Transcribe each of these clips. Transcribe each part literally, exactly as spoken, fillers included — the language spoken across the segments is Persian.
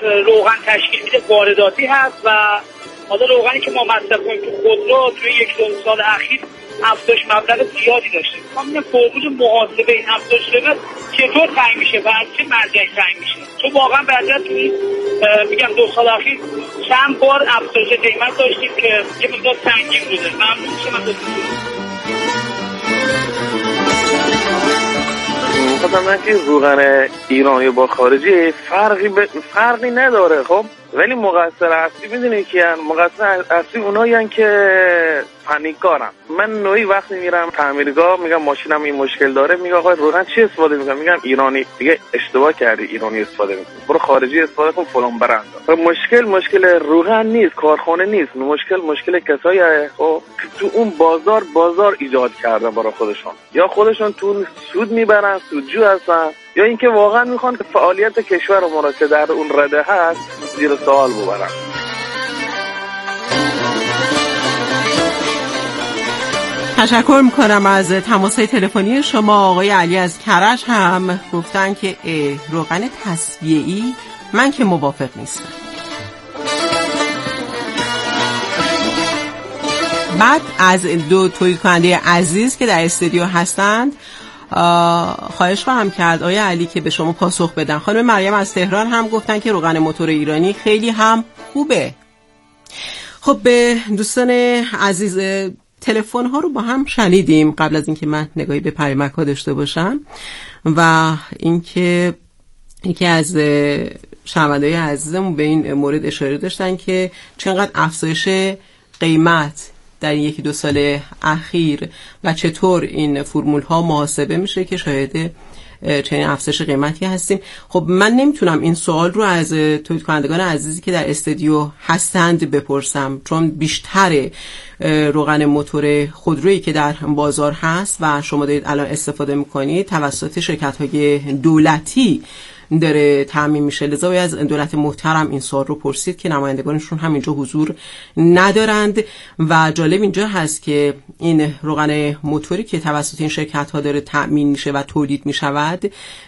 روغن تشکیل میده وارداتی هست و حالا روغنی که ما مصرف کنیم تو خودرو توی یک دو سال اخیر افزایش مبلغ زیادی داشتیم. ما میگم فرمول محاسبه این افزایش قیمت چطور تعیین میشه و از چه مرجعی تعیین میشه؟ چون واقعا بعدا توی میگم دو سال اخیر چند بار افزایش قیمت داشتیم که یه مقدار سنگین بوده. ممنون میشم از خودم من که روغن ایرانی با خارجی فرقی ب... فرقی نداره. خب ولی مقصر اصلی میدونی کیان؟ مقصر اصلی اونایین که پنیکارن. من نوعی وقتی میرم تعمیرگاه میگم ماشینم این مشکل داره، میگه آقا روغن چی استفاده میکنم؟ میگم ایرانی. دیگه اشتباه کردی، ایرانی استفاده میکنی، برو خارجی استفاده کن فلان برند. مشکل مشکل روغن نیست، کارخانه نیست، مشکل مشکل کسایی خب تو اون بازار بازار ایجاد کردن برای خودشون، یا خودشون تو سود میبرن، سودجو هستن، یا اینکه واقعا میخوان که فعالیت کشور ما که در اون رده هست زیر سوال ببرن. تشکر میکنم از تماس‌های تلفنی شما. آقای علی از کرج هم گفتن که روغن تصفیه‌ای من که موافق نیستم. بعد از دو تولید کننده عزیز که در استودیو هستند خواهش خواهم کرد آقای علی که به شما پاسخ بدن. خانم مریم از تهران هم گفتن که روغن موتور ایرانی خیلی هم خوبه. خب به دوستان عزیز تلفن ها رو با هم شنیدیم قبل از اینکه من نگاهی به پیامک ها داشته باشم و اینکه یکی از شنونده‌های عزیزمون به این مورد اشاره داشتن که چقدر افزایش قیمت در این یکی دو سال اخیر و چطور این فرمول ها محاسبه میشه که شاهد چنین افزایش قیمتی هستیم. خب من نمیتونم این سوال رو از تولید کنندگان عزیزی که در استودیو هستند بپرسم، چون بیشتر روغن موتور خودرویی که در بازار هست و شما دارید الان استفاده میکنید توسط شرکت های دولتی داره تامین میشه. لذا باید از دولت محترم این سوال رو پرسید که نمایندگانشون هم اینجا حضور ندارند و جالب اینجا هست که این روغن موتوری که توسط این شرکت ها داره تامین میشه و تولید میشود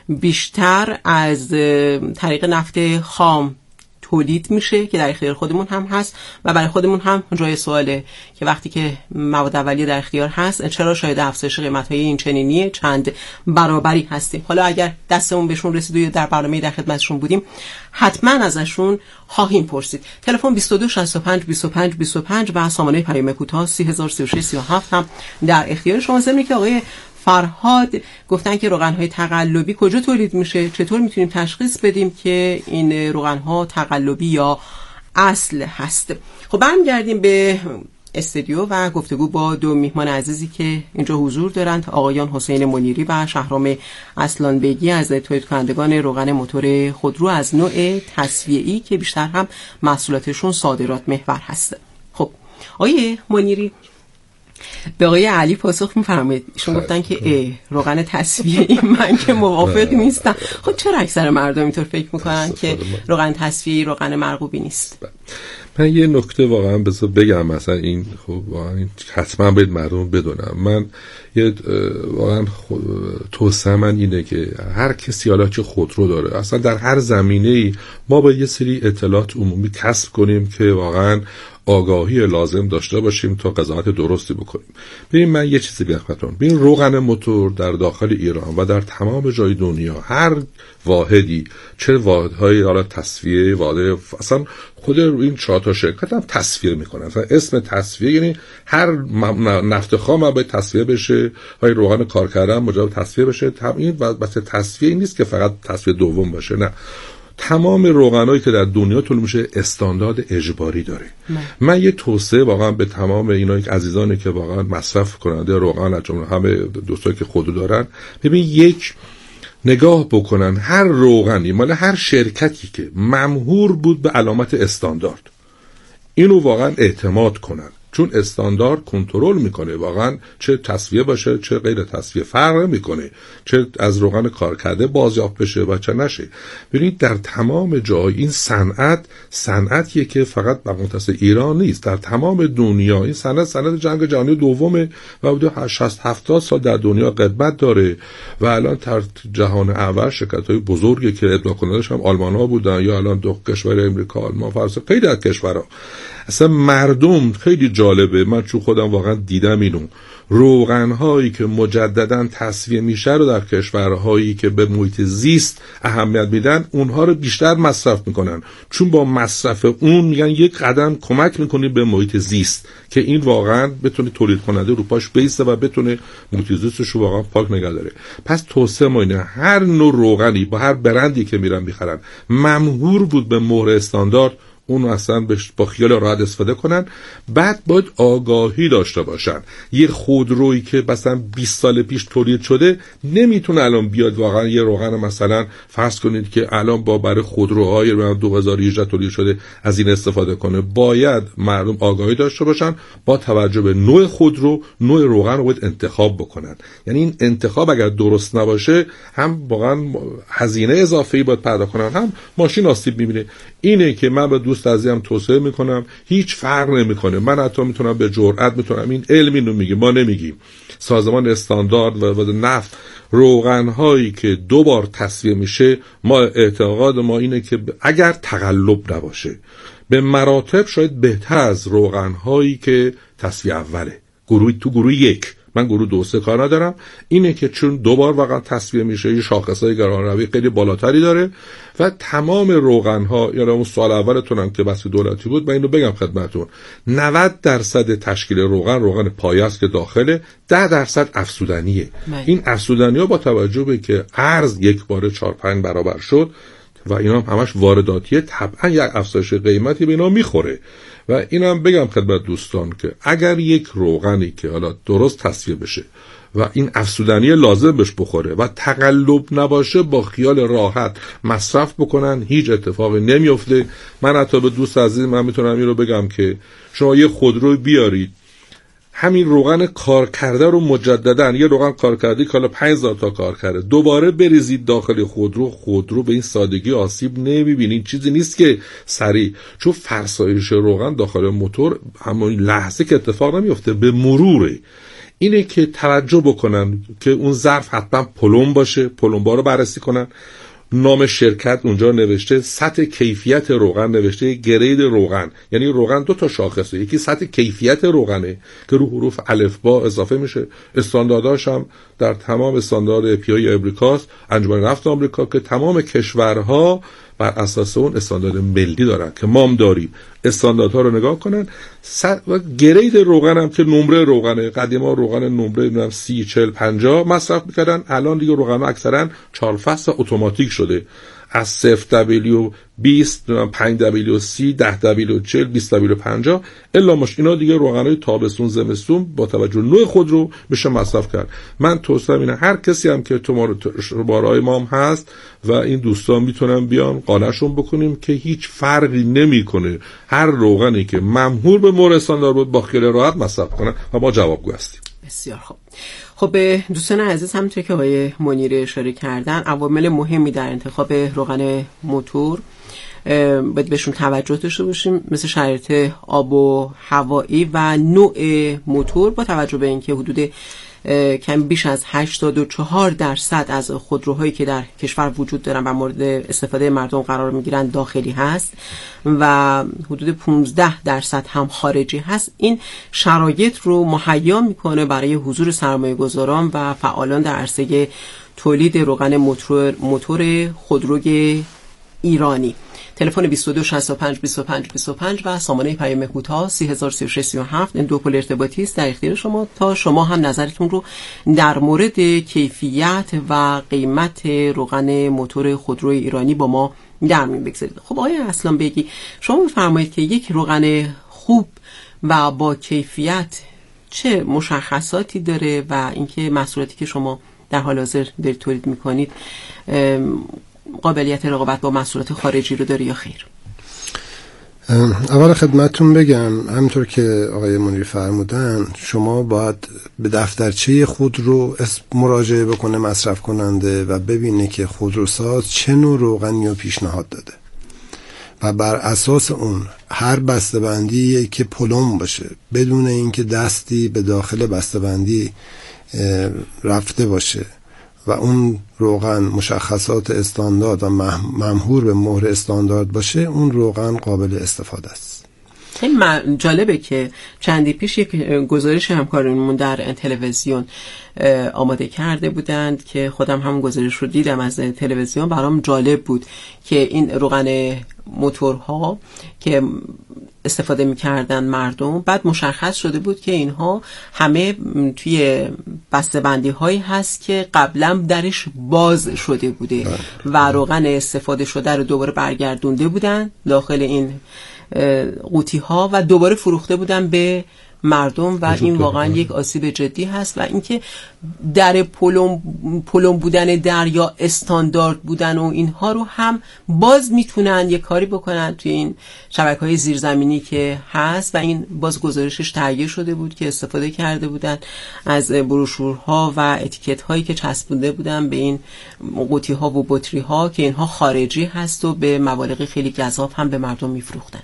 بیشتر از طریق نفت خام تولید میشه که در اختیار خودمون هم هست و برای خودمون هم جای سواله که وقتی که مواد اولیه در اختیار هست چرا شاید افزایش قیمت‌های این چنینی چند برابری هستیم. حالا اگر دستمون بهشون رسید و در برنامه در خدمتشون بودیم حتما ازشون خواهیم پرسید. تلفن بیست و دو شصت و پنج بیست و پنج بیست و پنج و سامانه پیام کوتاه سه هزار و سی و شش سی و هفت هم در اختیار شما. زمینی که آقای فرهاد گفتن که روغن‌های تقلبی کجا تولید میشه، چطور میتونیم تشخیص بدیم که این روغن‌ها تقلبی یا اصل هست. خب برمیگردیم به استودیو و گفتگو با دو میهمان عزیزی که اینجا حضور دارند، آقایان حسین منیری و شهرام اصلانبگی از تولید کنندگان روغن موتور خودرو از نوع تصفیه‌ای که بیشتر هم محصولاتشون صادرات محور هست. خب آقای منیری به آقای علی پاسخ می‌فرمایید. ایشون گفتن که روغن تصفیه‌ای من که موافق نیستم. خب چرا اکثر مردم اینطور فکر میکنن که روغن تصفیه‌ای روغن مرغوبی نیست؟ من یه نکته واقعا بذار بگم، مثلا این خب واقعا حتما باید مردم بدونم. من یه واقعا توصیه من اینه که هر کسی حالا چه خودرو داره اصلا در هر زمینه‌ای ما باید یه سری اطلاعات عمومی کسب کنیم که واقعا آگاهی لازم داشته باشیم تا قضاوت درستی بکنیم. ببین من یه چیزی بگم خدمتتون. ببین روغن موتور در داخل ایران و در تمام جای دنیا هر واحدی چه واحدهای حالا تصفیه واحد اصلا خود این چهار تا شرکت هم تصفیه میکنن. مثلا اسم تصفیه یعنی هر نفت خام هم باید تصفیه بشه، های روغن کار کردن مجاب تصفیه بشه. این واسه تصفیه نیست که فقط تصفیه دوم باشه، نه، تمام روغنایی که در دنیا تولید میشه استاندارد اجباری داره. نه. من یه توصیه واقعا به تمام اینا که عزیزانی که واقعا مصرف کننده روغن از جمله همه دوستایی که خودرو دارن، ببین یک نگاه بکنن هر روغنی مال هر شرکتی که ممهور بود به علامت استاندارد اینو واقعا اعتماد کنن، چون استاندارد کنترل میکنه واقعا چه تصفیه باشه چه غیر تصفیه فرق میکنه، چه از روغن کارکرده بازیافت بشه و چه نشه. ببینید در تمام جای این صنعت صنعتیه که فقط بر مختص ایران نیست، در تمام دنیا این صنعت صنعت جنگ جهانی دومه و حدود شصت هفتاد سال در دنیا قدمت داره و الان در جهان اول شرکت‌های بزرگی که ابداع کنندش هم آلمان‌ها بودن یا الان دو کشور امریکا، آلمان، فرانسه، خیلی از کشورها. اصلا مردم خیلی جالبه، من چون خودم واقعا دیدم اینو، روغن‌هایی که مجدداً تصفیه میشه رو در کشورهایی که به محیط زیست اهمیت میدن اونها رو بیشتر مصرف میکنن، چون با مصرف اون میگن یک قدم کمک میکنی به محیط زیست که این واقعا بتونه تولید کننده رو پاش بیسته و بتونه محیط زیستش رو واقعا پاک نگه داره. پس توصیه ما اینه هر نوع روغنی با هر برندی که میرن میخرن ممحور بود به مهر استاندارد، اون اصلا با خیال راحت استفاده کنن. بعد باید آگاهی داشته باشن. یه خودرویی که مثلا بیست سال پیش تولید شده نمیتونه الان بیاد واقعا یه روغن مثلا فرض کنید که الان با برای خودروهای دو هزار و هجده تولید شده از این استفاده کنه. باید مردم آگاهی داشته باشن، با توجه به نوع خودرو نوع روغن رو باید انتخاب بکنن. یعنی این انتخاب اگر درست نباشه هم واقعا هزینه اضافه‌ای باید پرداخت کنن، هم ماشین آسیب می‌بینه. اینه که من به دوست عزیزم توصیه میکنم هیچ فرق نمیکنه. من حتی میتونم به جرئت میتونم این علمی رو میگیم، ما نمیگیم، سازمان استاندارد و نفت روغن هایی که دو بار تصفیه میشه، ما اعتقاد ما اینه که اگر تقلب نباشه به مراتب شاید بهتر از روغن هایی که تصفیه اوله. گروه تو گروه یک، من گروه دو سه کار ندارم، اینه که چون دوبار واقعا تصفیه میشه یه شاخصهای گرانروی خیلی بالاتری داره و تمام روغن ها، یا اون سال اولتون هم که بس دولتی بود، من اینو بگم خدمتتون، نود درصد تشکیل روغن روغن پایه است که داخله، ده درصد افزودنیه. من. این افزودنی ها با توجه به که ارز یک باره چهار پنج برابر شد و اینا هم همش وارداتیه، طبعا یک افزایش قیمتی به اینا میخوره. و اینم بگم خدمت دوستان که اگر یک روغنی که حالا درست تصفیه بشه و این افزودنی لازم بهش بخوره و تقلب نباشه، با خیال راحت مصرف بکنن، هیچ اتفاقی نمیفته. من حتی به دوست عزیز من میتونم این رو بگم که شما یه خودرو بیارید، همین روغن کار کرده رو مجددا، یه روغن کار کرده که حالا پنج هزار تا کار کرده، دوباره بریزید داخل خودرو، خودرو به این سادگی آسیب نمیبینید. چیزی نیست که سریع، چون فرسایش روغن داخل موتور همون لحظه که اتفاق نمیفته، به مروره. اینه که توجه بکنن که اون ظرف حتما پلم باشه، پلمبا رو بررسی کنن، نام شرکت اونجا نوشته، سطح کیفیت روغن نوشته، گرید روغن، یعنی روغن دو تا شاخصه، یکی سطح کیفیت روغنه که رو حروف الف با اضافه میشه، استاندارداش هم در تمام استاندارد اپی امریکاست، انجمن نفت آمریکا، که تمام کشورها بر اساس اون استاندارد ملی دارن که ما هم داریم. استانداردها رو نگاه کنن. و گرید روغن هم که نمره روغنه، قدیما روغن نمره سی چهل پنجاه مصرف میکردن، الان دیگه روغن ها اکثرا چهار فصل اتوماتیک شده، از صفر دبلیو بیست، پنج دبلیو سی، ده دبلیو چهل، بیست دبلیو پنجاه، الا مش اینا دیگه روغنای تابستون زمستون با توجه نوع خود رو بشه مصرف کرد. من توصیه اینه هر کسی هم که تو بارای ما هم هست و این دوستان میتونن بیان قانعشون بکنیم که هیچ فرقی نمیکنه، هر روغنی که ممحور به مهر استاندارد بود با خیال راحت مصرف کنن و ما جوابگو هستیم. بسیار خوب. خب دوستان عزیز، همونطور که آقای منیر اشاره کردن، عوامل مهمی در انتخاب روغن موتور باید بهشون توجه داشته باشیم، مثل شرایط آب و هوایی و نوع موتور، با توجه به اینکه حدود کم بیش از هشتاد و چهار درصد از خودروهایی که در کشور وجود دارن و مورد استفاده مردم قرار میگیرن داخلی هست و حدود پانزده درصد هم خارجی هست. این شرایط رو مهیا میکنه برای حضور سرمایه گذاران و فعالان در عرصه تولید روغن موتور موتور خودروی ایرانی. تلفن بیست و دو شصت و پنج بیست و پنج بیست و پنج و سامانه پیام کوتاه سی هزار و سی و شش سی و هفت، این دو پل ارتباطی است در اختیار شما تا شما هم نظرتون رو در مورد کیفیت و قیمت روغن موتور خودروی ایرانی با ما در میون بگذارید. خب آقای اصلان بگی، شما بفرمایید که یک روغن خوب و با کیفیت چه مشخصاتی داره و اینکه محصولاتی که شما در حال حاضر دارید تولید میکنید قابلیت رقابت با محصولات خارجی رو داره یا خیر؟ اول خدمتتون بگم همونطور که آقای منیر فرمودن، شما باید به دفترچه خودرو مراجعه بکنه مصرف کننده و ببینه که خودروساز چه نوع روغنی رو پیشنهاد داده و بر اساس اون هر بسته‌بندی که پلم باشه بدون اینکه دستی به داخل بسته‌بندی رفته باشه و اون روغن مشخصات استاندارد و ممهور به مهر استاندارد باشه، اون روغن قابل استفاده است. خیلی جالبه که چندی پیش یک گزارش همکارانمون در تلویزیون آماده کرده بودند که خودم هم گزارش رو دیدم از تلویزیون، برام جالب بود که این روغن موتورها که استفاده می‌کردن مردم، بعد مشخص شده بود که اینها همه توی بسته‌بندی هایی هست که قبلا درش باز شده بوده و روغن استفاده شده رو دوباره برگردونده بودن داخل این قوطی ها و دوباره فروخته بودن به مردم و این واقعا یک آسیب جدی هست. و اینکه در پلم پلم بودن در یا استاندارد بودن و اینها رو هم باز میتونن یک کاری بکنن توی این شبکه‌های زیرزمینی که هست و این باز گزارشش تهیه شده بود که استفاده کرده بودن از بروشورها و اتیکت هایی که چسبونده بودن به این قوطی ها و بطری ها که اینها خارجی هست و به مبالغ خیلی گزاف هم به مردم میفروختن.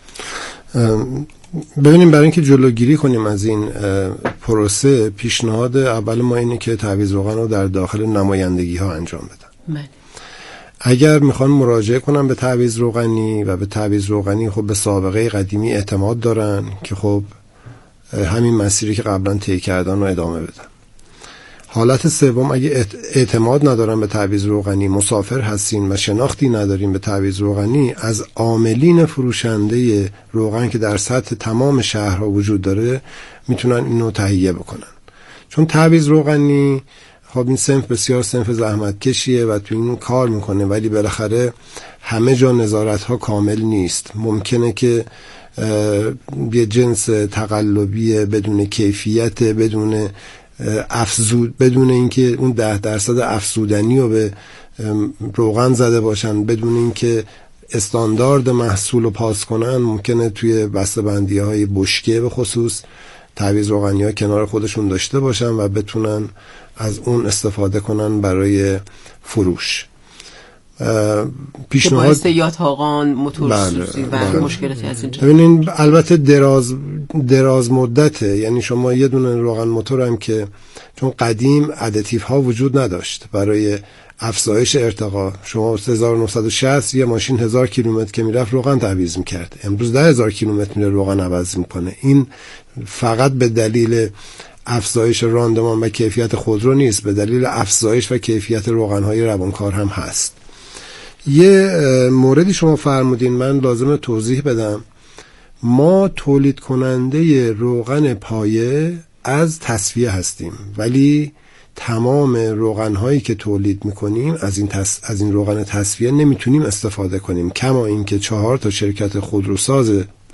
ببینیم برای اینکه جلوگیری کنیم از این پروسه، پیشنهاد اول ما اینه که تعویض روغن رو در داخل نمایندگی ها انجام بدن. من. اگر میخوان مراجعه کنن به تعویض روغنی و به تعویض روغنی خب به سابقه قدیمی اعتماد دارن که خب همین مسیری که قبلا طی کردن رو ادامه بدن. حالت سوم، اگه اعتماد ندارن به تعویض روغنی، مسافر هستین و شناختی ندارین به تعویض روغنی، از عاملین فروشنده روغن که در سطح تمام شهرها وجود داره میتونن اینو تهیه بکنن. چون تعویض روغنی خب این صنف بسیار صنف زحمت کشیه و تو این کار میکنه، ولی بالاخره همه جا نظارت ها کامل نیست. ممکنه که یه جنس تقلبی بدون کیفیت، بدون افزود، بدون اینکه اون ده درصد افزودنی رو به روغن زده باشن، بدون اینکه استاندارد محصول رو پاس کنن، ممکنه توی بسته‌بندی های بشکه به خصوص تعویض روغنی ها کنار خودشون داشته باشن و بتونن از اون استفاده کنن برای فروش. پیشنهاد باعث یاتاقان، موتورسوزی و بله. مشکلاتی از اینجا. ببینین البته دراز دراز مدته، یعنی شما یه دونه روغن موتور هم که چون قدیم ادیتیو ها وجود نداشت برای افزایش ارتقا، شما هزار و نهصد و شصت یه ماشین هزار کیلومتر که میرفت روغن تعویض میکرد، امروز ده هزار کیلومتر میره روغن عوض میکنه. این فقط به دلیل افزایش راندمان و کیفیت خودرو نیست، به دلیل افزایش و کیفیت روغن‌های روانکار هم هست. یه موردی شما فرمودین من لازم توضیح بدم. ما تولید کننده روغن پایه از تصفیه هستیم، ولی تمام روغن‌هایی که تولید می‌کنیم از این تص... از این روغن تصفیه نمیتونیم استفاده کنیم، کما اینکه چهار تا شرکت خودروساز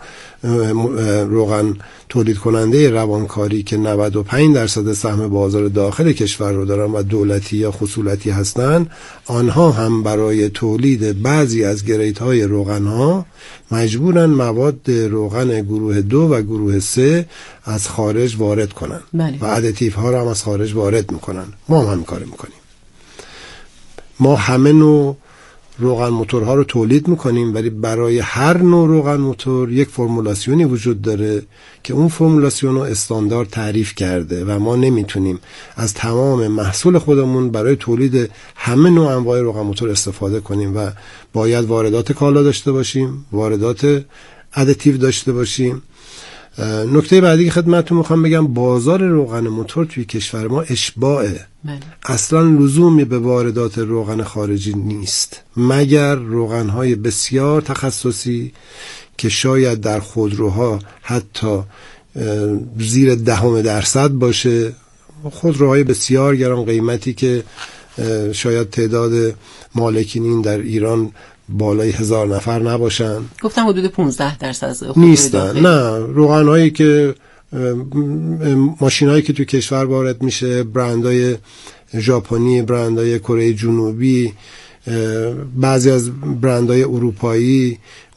روغن تولید کننده روانکاری که نود و پنج درصد سهم بازار داخل کشور رو دارن و دولتی یا خصولتی هستن، آنها هم برای تولید بعضی از گریدهای روغن ها مجبورن مواد روغن گروه دو و گروه سه از خارج وارد کنن بله. و ادیتیو ها رو هم از خارج وارد میکنن. ما هم همین کار میکنیم. ما همه نوع روغن موتورها رو تولید میکنیم، ولی برای هر نوع روغن موتور یک فرمولاسیونی وجود داره که اون فرمولاسیون رو استاندارد تعریف کرده و ما نمیتونیم از تمام محصول خودمون برای تولید همه نوع انواع روغن موتور استفاده کنیم و باید واردات کالا داشته باشیم، واردات ادیتیو داشته باشیم. نکته بعدی که خدمتتون میخوام بگم، بازار روغن موتور توی کشور ما اشباعه. اصلا لزومی به واردات روغن خارجی نیست، مگر روغن‌های بسیار تخصصی که شاید در خودروها حتی زیر دهم درصد باشه، خودروهای بسیار گران قیمتی که شاید تعداد مالکین در ایران بالای هزار نفر نباشن. گفتم حدود پانزده درصد از نیستن. نه، روغن‌هایی که ماشینایی که تو کشور وارد میشه، برندهای ژاپنی، برندهای کره جنوبی، بعضی از برندهای اروپایی،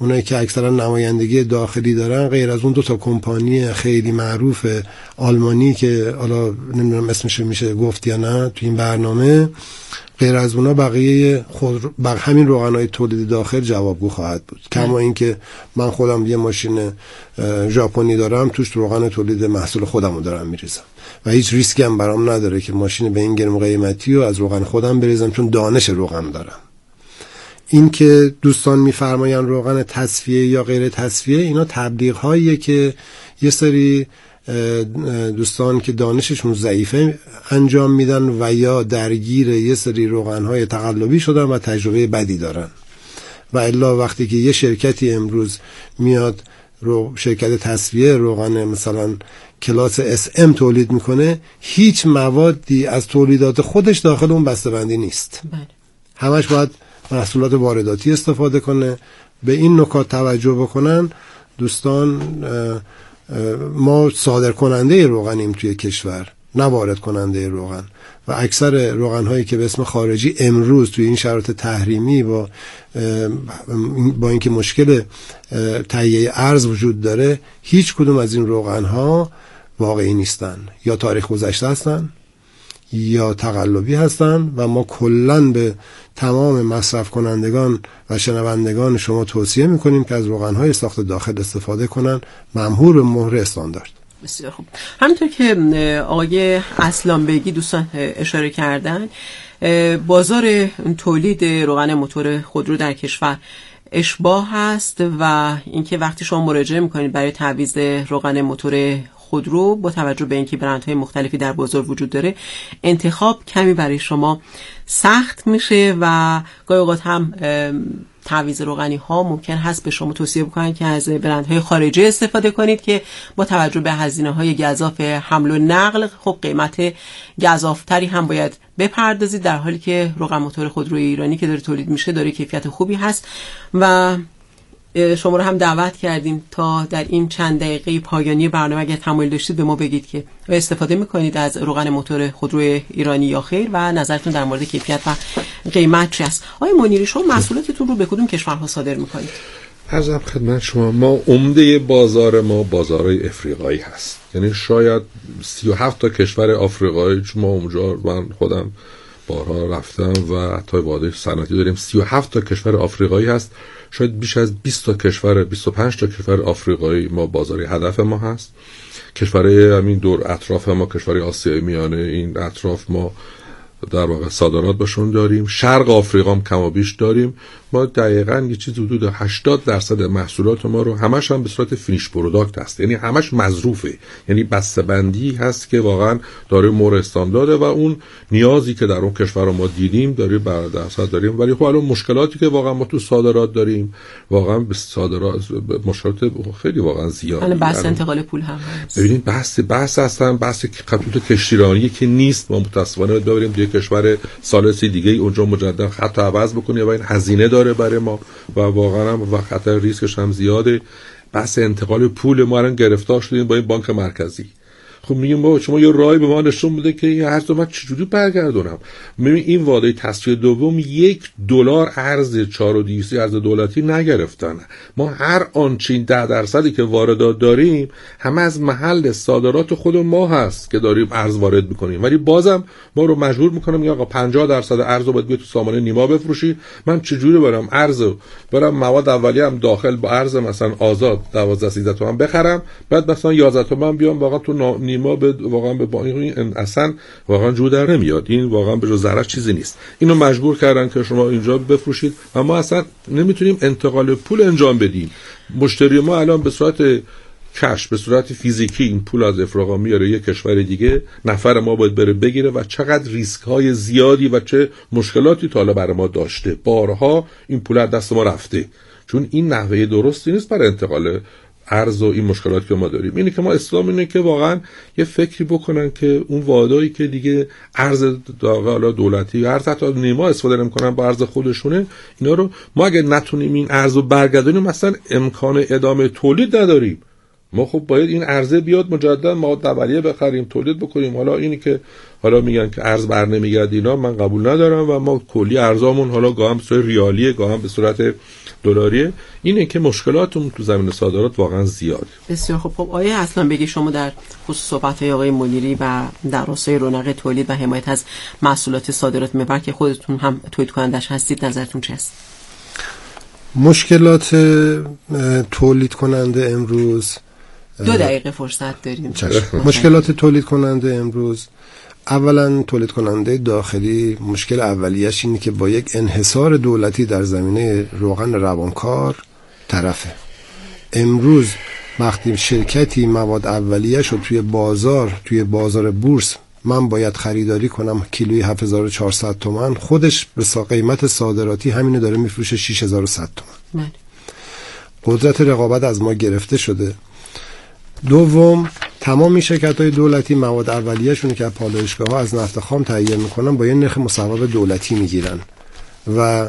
اونایی که اکثرا نمایندگی داخلی دارن، غیر از اون دو تا کمپانی خیلی معروف آلمانی که حالا نمیدونم اسمش میشه گفت یا نه تو این برنامه، غیر از اونا بقیه خود بق همین روغنهای تولید داخل جوابگو خواهد بود. کما اینکه من خودم یه ماشین ژاپنی دارم، توش روغن تولید محصول خودمو دارم میریزم و هیچ ریسکی هم برام نداره که ماشین به این گرم قیمتی رو از روغن خودم بریزم، چون دانش روغن دارم. این که دوستان میفرماین روغن تصفیه یا غیر تصفیه، اینا تبلیغ هاییه که یه سری دوستان که دانششون ضعیفه انجام میدن و یا درگیر یه سری روغن‌های تقلبی شدن و تجربه بدی دارن. و الا وقتی که یه شرکتی امروز میاد رو شرکت تصفیه روغن مثلا کلاس اس ام تولید میکنه، هیچ موادی از تولیدات خودش داخل اون بسته‌بندی نیست. بله. همش باید محصولات وارداتی استفاده کنه. به این نکات توجه بکنن دوستان. ما صادر کننده روغنیم توی کشور، نه وارد کننده روغن، و اکثر روغن هایی که به اسم خارجی امروز توی این شرایط تحریمی با با اینکه مشکل تهیه ارز وجود داره، هیچ کدوم از این روغن ها واقعی نیستن، یا تاریخ گذشته هستن یا تقلبی هستن. و ما کلن به تمام مصرف کنندگان و شنوندگان شما توصیه میکنیم که از روغن‌های ساخت داخل استفاده کنن، ممحور به مهر استاندارد. بسیار خوب. همونطور که آقای اصلانبگی دوستان اشاره کردن، بازار تولید روغن موتور خودرو در کشور اشباح هست و اینکه وقتی شما مراجعه میکنید برای تعویض روغن موتور خودرو، با توجه به اینکه برندهای مختلفی در بازار وجود داره، انتخاب کمی برای شما سخت میشه و گاهی اوقات هم تعویض روغنی ها ممکن هست به شما توصیه بکنن که از برندهای خارجی استفاده کنید که با توجه به هزینه های گزاف حمل و نقل، خب قیمت گزافتری هم باید بپردازید، در حالی که روغن موتور خودروی ایرانی که داره تولید میشه داره کیفیت خوبی هست. و شما رو هم دعوت کردیم تا در این چند دقیقه پایانی برنامه اگر تمایل داشتید به ما بگید که استفاده میکنید از روغن موتور خودروی ایرانی یا خیر و نظرتون در مورد کیفیت و قیمت چی است. آقای منیری، شما محصولاتتون رو به کدوم کشورها صادر میکنید؟ عرضم خدمت شما، ما عمده بازار ما بازارهای افریقایی هست، یعنی شاید سی و هفت تا کشور آفریقایی، چون ما اونجا من خودم بارها رفتم و حتی واحد صنعتی داریم، سی و هفت تا کشور آفریقایی هست. شاید بیش از بیست تا کشور، بیست و پنج تا کشور آفریقایی ما بازاری هدف ما هست. کشورهای همین دور اطراف ما، کشورهای آسیای میانه این اطراف، ما در واقع صادرات باشون داریم. شرق آفریقا هم کم و بیش داریم. ما دقیقاً یه چیز حدود هشتاد درصد محصولات ما رو همش هم به صورت فینیش پروداکت هست، یعنی همش مظروفه، یعنی بسته‌بندی هست که واقعاً داره مهر استاندارده و اون نیازی که در اون کشور ما دیدیم داره بر درصد داریم. ولی خب الان مشکلاتی که واقعا ما تو صادرات داریم، واقعا به صادرات مشکلات خیلی واقعا زیاده. الان بحث انتقال پول هم هست. ببینید بحث بحث هستن، بحث خطوط کشتیرانی که نیست، ما متأسفانه ببریم توی کشور ثالثی دیگه اونجا مجددا خط عوض بکنیم و این هزینه داره برای ما و واقعا هم و خطر ریسکش هم زیاده. بحث انتقال پول ما الان گرفتار شدیم با این بانک مرکزی. خب میگیم بابا شما یه راهی به ما نشون بده که این ارز رو من چجوری برگردونم. ببین این واحد تصفیه دوم یک دلار ارز چهار و دویست ارز دولتی نگرفتن. ما هر آنچه ده درصدی که واردات داریم همه از محل صادرات خود ما هست که داریم ارز وارد میکنیم، ولی بازم ما رو مجبور میکنم یا آقا پنجاه درصد ارز رو باید بیاد تو سامانه نیما بفروشی. من چجوری برم ارز برم مواد اولیه هم داخل با ارز مثلا آزاد دوازده سیزده تومن بخرم، بعد مثلا یازده تومن بیام واقعا تو نیما به واقعا به با این اصلا واقعا جو در نمیاد. این واقعا به جز ضرر چیزی نیست. اینو مجبور کردن که شما اینجا بفروشید و ما اصلا نمیتونیم انتقال پول انجام بدیم. مشتری ما الان به صورت کش، به صورت فیزیکی این پول از افریقا میاره یک کشور دیگه، نفر ما باید بره بگیره و چقدر ریسک های زیادی و چه مشکلاتی تا حالا برای ما داشته. بارها این پول از دست ما رفته چون این نحوه درستی نیست برای انتقال ارز و این مشکلاتی که ما داریم. اینه که ما اسلام اینه که واقعا یه فکری بکنن که اون وادایی که دیگه ارز حالا دولتی ارز حتی نیما استفاده نمی‌کنن با ارز خودشونه، اینا رو ما اگه نتونیم این ارز رو برگردونیم مثلا امکان ادامه تولید نداریم. ما خب باید این عرضه بیاد مجدد مواد اولیه بخریم تولید بکنیم. حالا اینی که حالا میگن که ارز بر نمیگرد اینا من قبول ندارم و ما کلی ارزامون حالا گاهم به صورت ریالیه گاهم به صورت دلاریه. اینه که مشکلاتمون تو زمین صادرات واقعا زیاده. بسیار خب. خب آیه اصلا بگی شما در خصوص صحبت‌های آقای منیری و در راستای رونق تولید و حمایت از محصولات صادرات محور که خودتون هم تولید کنندش هستید نظرتون چه است؟ مشکلات تولید کننده امروز دو دقیقه فرصت داریم. مشکلات تولید کننده امروز، اولا تولید کننده داخلی مشکل اولیش اینه که با یک انحصار دولتی در زمینه روغن روانکار طرفه. امروز وقتی شرکتی مواد اولیه شد توی بازار توی بازار بورس من باید خریداری کنم کیلویی هفت هزار و چهارصد تومان، خودش به قیمت صادراتی همینو داره میفروشه شش هزار و صد تومان. قدرت رقابت از ما گرفته شده. دوم، تمام این شرکت‌های دولتی مواد اولیه‌شون که از پالایشگاه‌ها از نفت خام تهیه میکنن با یه نرخ مصوب دولتی میگیرن و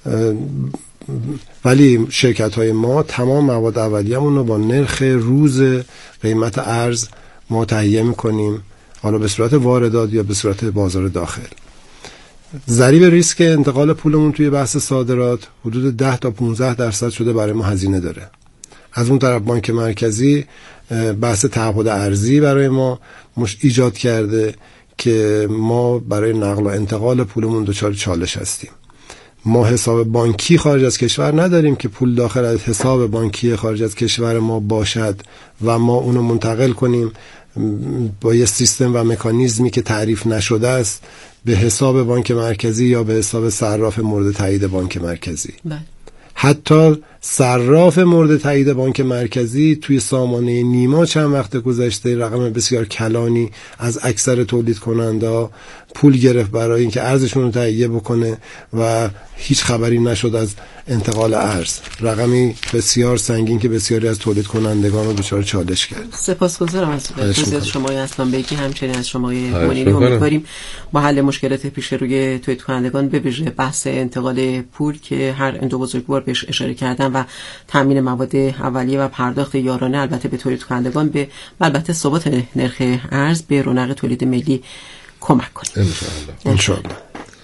ولی شرکت‌های ما تمام مواد اولیه‌مون رو با نرخ روز قیمت ارز ما تهیه میکنیم، حالا به صورت واردات یا به صورت بازار داخل. ضریب ریسک انتقال پولمون توی بحث صادرات حدود ده تا پانزده درصد شده برای ما هزینه داره. از اون طرف بانک مرکزی بحث تعهد ارزی برای ما مش ایجاد کرده که ما برای نقل و انتقال پولمون دچار چالش هستیم. ما حساب بانکی خارج از کشور نداریم که پول داخل از حساب بانکی خارج از کشور ما باشد و ما اونو منتقل کنیم با یه سیستم و مکانیزمی که تعریف نشده است به حساب بانک مرکزی یا به حساب صراف مورد تایید بانک مرکزی. بله. حتی صراف مورد تایید بانک مرکزی توی سامانه نیما چند وقت گذشته رقم بسیار کلانی از اکثر تولید کننده پول گرفت برای اینکه ارزشون رو تهیه بکنه و هیچ خبری نشد از انتقال ارز. رقمی بسیار سنگین که بسیاری از تولید کنندگان رو دچار چالش کرد. سپاسگزارم از توضیحات شما اصلا بگی، همچنین از شما منیری. امیدواریم با حل مشکلات پیش روی تولید کنندگان به ویژه بحث انتقال پول که هر دو بزرگوار بهش اشاره کردن و تامین مواد اولیه و پرداخت یارانه البته به تولید کنندگان به البته ثبات نرخ ارز به رونق تولید ملی کمک کنه ان شاء الله. ان شاء الله.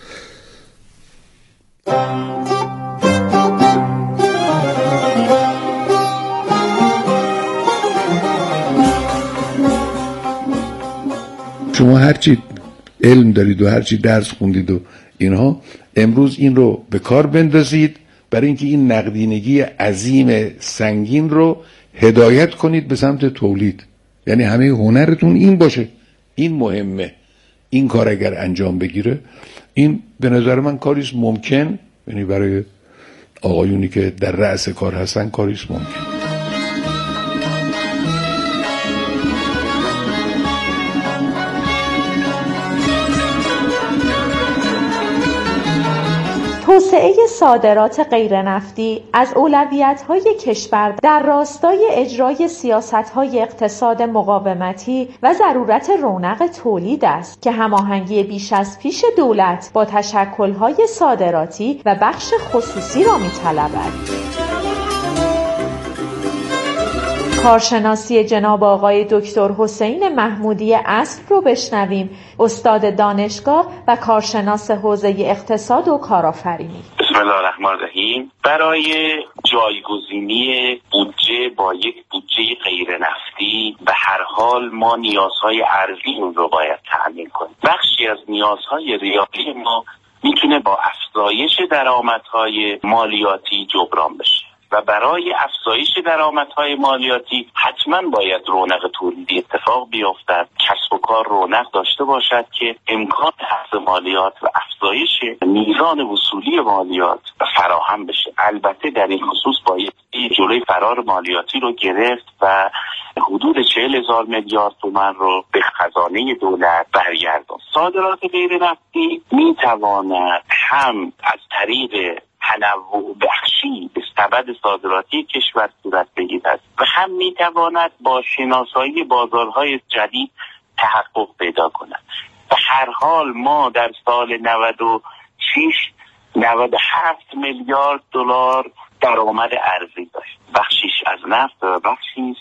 شما هرچی علم دارید و هرچی درس خوندید و اینها امروز این رو به کار بندازید برای اینکه این نقدینگی عظیم سنگین رو هدایت کنید به سمت تولید. یعنی همه هنرتون این باشه. این مهمه. این کار اگر انجام بگیره این به نظر من کاریست ممکن، یعنی برای آقایونی که در رأس کار هستن کاریست ممکن. توسعه صادرات غیرنفتی از اولویت‌های کشور در راستای اجرای سیاست‌های اقتصاد مقاومتی و ضرورت رونق تولید است که هماهنگی بیش از پیش دولت با تشکل‌های صادراتی و بخش خصوصی را می‌طلبد. کارشناسی جناب آقای دکتر حسین محمودی اسب رو بشنویم، استاد دانشگاه و کارشناس حوزه اقتصاد و کارآفرینی. بسم الله الرحمن الرحیم. برای جایگزینی بودجه با یک بودجه غیر نفتی به هر حال ما نیازهای ارزی اون رو باید تأمین کنیم. بخشی از نیازهای ریاضی ما میتونه با افزایش درآمدهای مالیاتی جبران بشه و برای افزایش درآمدهای مالیاتی حتما باید رونق تولیدی اتفاق بیفتد، کسب و کار رونق داشته باشد که امکان حفظ مالیات و افزایش میزان وصولی مالیات فراهم بشه. البته در این خصوص باید جلوی فرار مالیاتی رو گرفت و حدود چهل هزار میلیارد تومان رو به خزانه دولت برگرداند. صادرات غیر نفتی میتواند هم از طریق تنوع بخشی به سبد صادراتی کشور صورت بگیرد و هم میتواند با شناسایی بازارهای جدید تحقق پیدا کند. به هر حال ما در سال نود و شش نود و هفت میلیارد دلار درآمد ارزی داشت. بخشیش از نفت و بخشیش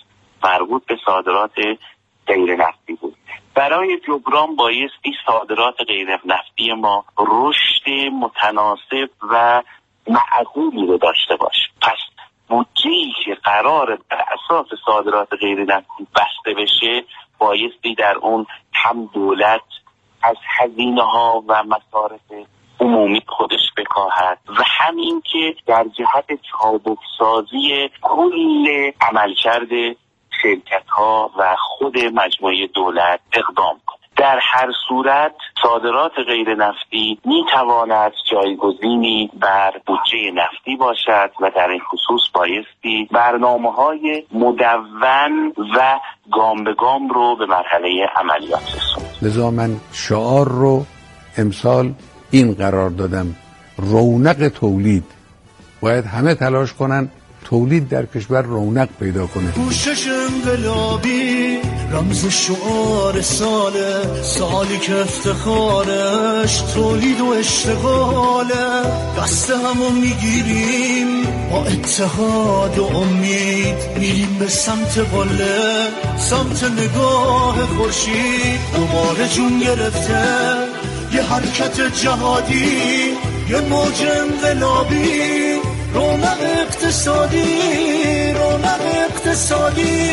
مربوط به صادرات غیر نفتی بود. برای جبران بایستی صادرات غیر نفتی ما رشد متناسب و معقولی رو داشته باشه. پس بودجه‌ای که قراره بر اساس صادرات غیر نفتی بسته بشه بایستی در اون هم دولت از هزینه‌ها و مصارف عمومی خودش بکاهد و همین که در جهت چابکسازی کل عملکرد شرکت‌ها و خود مجموعه دولت اقدام کنه. در هر صورت صادرات غیر نفتی میتواند جایگزینی بر بودجه نفتی باشد و در این خصوص بایستی برنامه‌های مدون و گام به گام رو به مرحله عملیات رسوند. لذا من شعار رو امسال این قرار دادم: رونق تولید. باید همه تلاش کنن تولید در کشور رونق پیدا کنه. پوشش انقلابی رمز شعار ساله، سالی که افتخارش تولید و اشتغاله. دست همو میگیریم با اتحاد و امید، میریم به سمت باله، سمت نگاه خورشید. دوباره جون گرفته یه حرکت جهادی، یه موج انقلابی، رونق اقتصادی، رونق اقتصادی.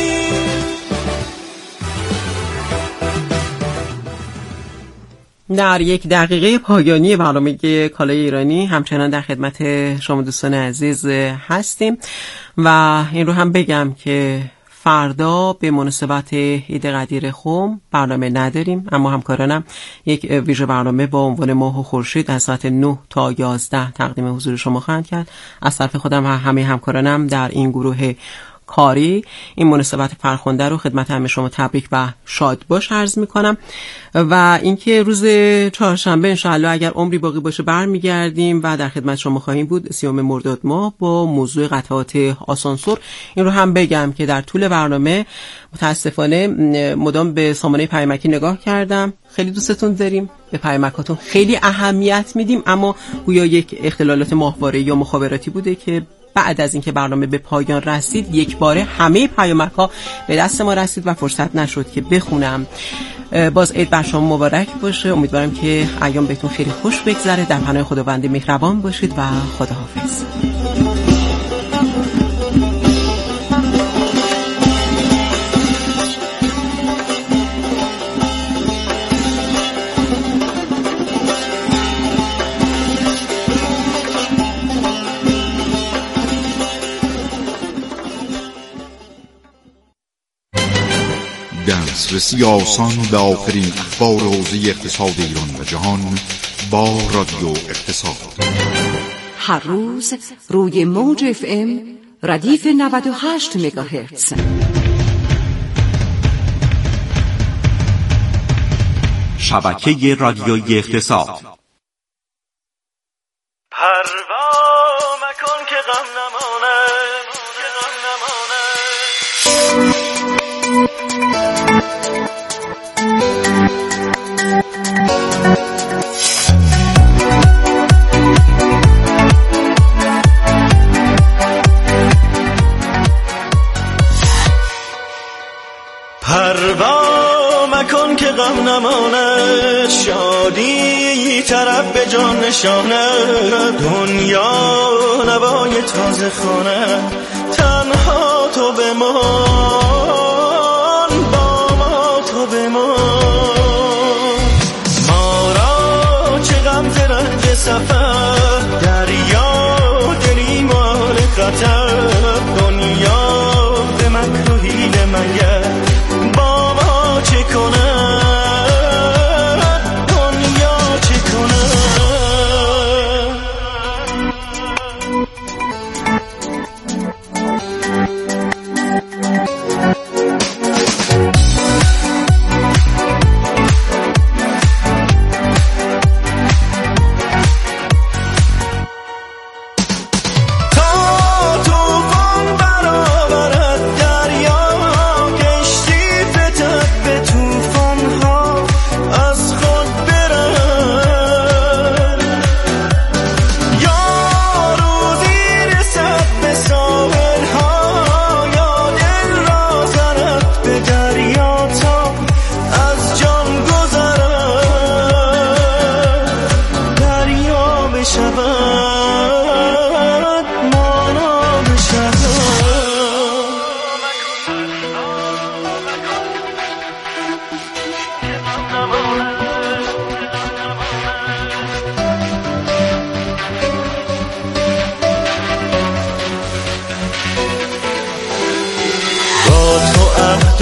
در یک دقیقه پایانی برنامه کالای ایرانی همچنان در خدمت شما دوستان عزیز هستیم و این رو هم بگم که فردا به مناسبت عید قدیر خم برنامه نداریم، اما همکارانم یک ویژه برنامه با عنوان ماه و خورشید از ساعت نه تا یازده تقدیم حضور شما خواهند کرد. از طرف خودم و همه همکارانم در این گروه کاری این مناسبت فرخنده رو خدمت همه شما تبریک و شاد باش عرض میکنم و اینکه روز چهارشنبه انشاءالله اگر عمری باقی باشه برمیگردیم و در خدمت شما خواهیم بود سیوم مرداد ماه با موضوع قطعات آسانسور. این رو هم بگم که در طول برنامه متاسفانه مدام به سامانه پیامکی نگاه کردم. خیلی دوستتون داریم، به پیامکاتون خیلی اهمیت میدیم، اما گویا یک اختلالات ماهواره یا مخابراتی بوده که بعد از اینکه برنامه به پایان رسید یک باره همه پیامک‌ها به دست ما رسید و فرصت نشد که بخونم. باز عید بر شما مبارک باشه. امیدوارم که ایام بهتون خیلی خوش بگذره. در پناه خداوند مهربان باشید و خداحافظ. دسترسی آسان به آخرین اخبار حوزه اقتصاد ایران و جهان با رادیو اقتصاد. هر روز روی موج اف ام ردیف نود و هشت مگاهرتز. شبکه رادیویی اقتصاد. پروا مکن که غم نمانه، که غم نمانه. پروا مکن که غم نماند، شادی طرف به جان نشانه. دنیا نوای تازه خانه، تنها تو بمان، با ما تو بمان. ما را چه غم ز رنج سفر، دریا دلیم و حال خطر. دنیا به مکر و حیله مگر، با ما چه کنه، دنیا چه کنه.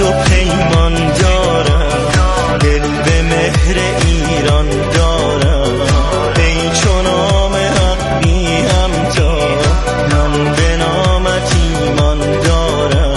و